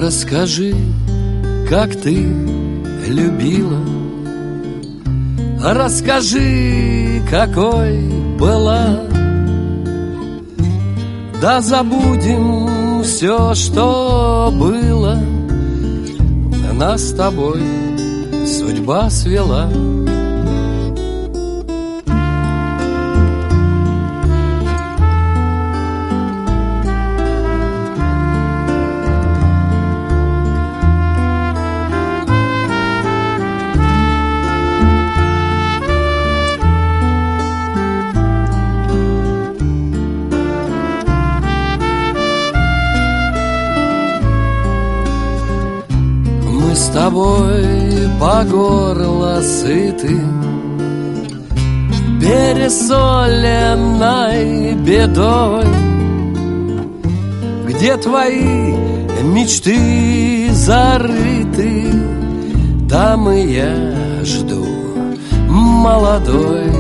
Расскажи, как ты любила, расскажи, какой была. Да забудем все, что было, нас с тобой судьба свела. С тобой по горло сыты пересоленной бедой, где твои мечты зарыты, там и я жду молодой.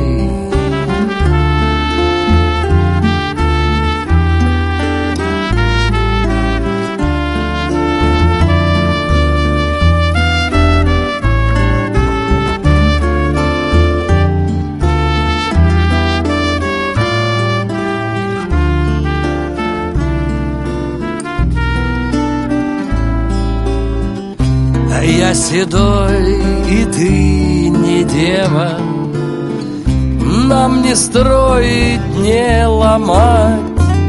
Я седой, и ты не дева, нам не строить, не ломать.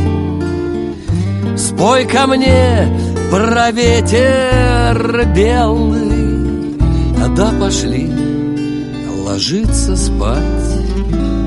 Спой ко мне про ветер белый, да пошли ложиться спать.